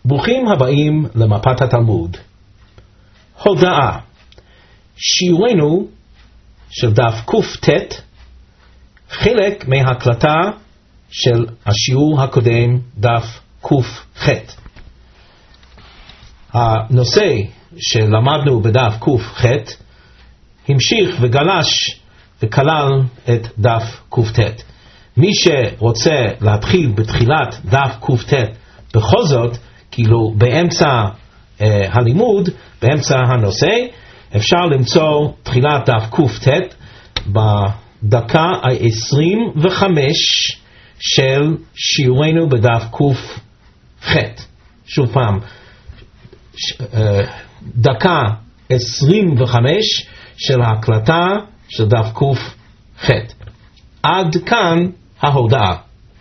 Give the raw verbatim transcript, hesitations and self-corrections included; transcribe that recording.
ברוכים הבאים למפת התלמוד. הודעה. שיעורנו של דף קט, חלק מההקלטה של השיעור הקודם, דף קח. הנושא שלמדנו בדף קח המשיך וגלש וכלל את דף קט. מי שרוצה להתחיל בתחילת דף קט בכל זאת, כאילו באמצע אה, הלימוד, באמצע הנושא, אפשר למצוא תחילת דף קט בדקה ה-עשרים וחמש של שיעורנו בדף קח. שוב פעם, ש, אה, דקה עשרים וחמש של ההקלטה של דף קח. עד כאן ההודעה.